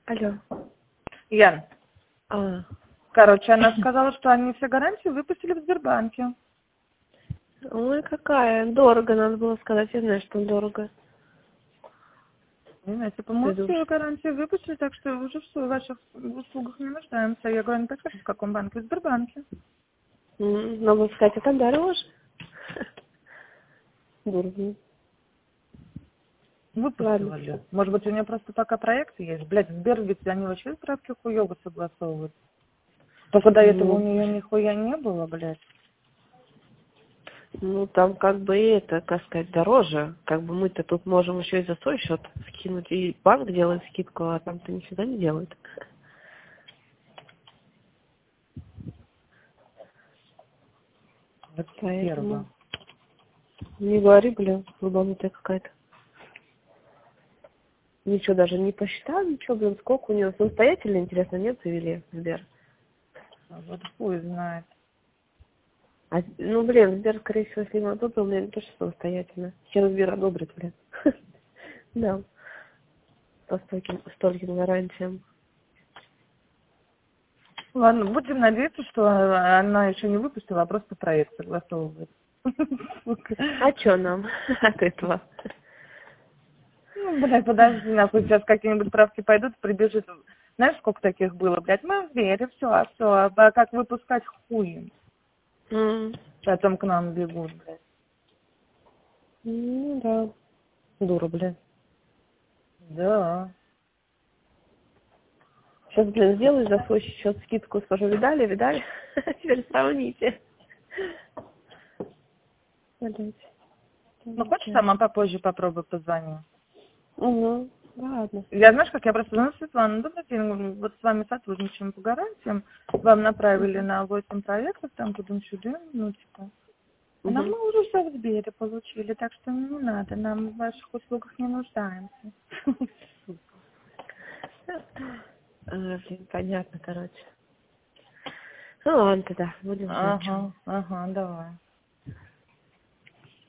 Алло. Ян, А. короче, она сказала, что они все гарантии выпустили в Сбербанке. Ой, какая. Дорого, надо было сказать. Я знаю, что дорого. Не знаю, типа, мы все гарантии выпустили, так что уже все, в ваших услугах не нуждаемся. Я говорю, не подскажите, в каком банке? В Сбербанке. Надо сказать, это дороже. Дорого. Выпустили. Ладно. Может быть, у нее просто пока проекты есть. Блядь, Сбер, ведь они вообще справки хуёво согласовывают. Только до этого у нее нихуя не было, блядь. Ну, там как бы и это, как сказать, дороже. Как бы мы-то тут можем еще и за свой счет скинуть. И банк делает скидку, а там-то нифига не делает. Вот Поэтому первое. не говори, блин, ебанутая какая-то. Ничего даже не посчитал, ничего, блин, сколько у нее самостоятельно, интересно, нет, завели Сбер? Вот хуй знает. Ну, блин, Сбер, скорее всего, если ему одобрил, наверное, тоже самостоятельно. Сейчас Сбер одобрит, блин. Да, по стольким гарантиям. Ладно, будем надеяться, что она еще не выпустила, а просто проект согласовывает. А что нам от этого? Ну, блядь, подожди, нахуй, сейчас какие-нибудь правки пойдут, прибежит. Знаешь, сколько таких было, блядь? Мы в вере, все, а как выпускать хуем? Потом к нам бегут, блядь. Ну, да. Дура, блин. Да. Сейчас, блин, сделаю за свой счет скидку, скажу, видали? Теперь сравните. Блядь. Ну, хочешь, сама попозже попробуй позвонить? Угу. Ладно. Я, знаешь, как я просто звоню Светлана, добрый день, говорю, вот с вами сотрудничаем по гарантиям, вам направили на 8 проектов, там тудым-сюдым, ну, типа. Она, мы уже все в Сбере получили, так что не надо, нам в ваших услугах не нуждаемся. Блин, понятно, короче. Ну ладно тогда, будем знать, что. Ага, давай.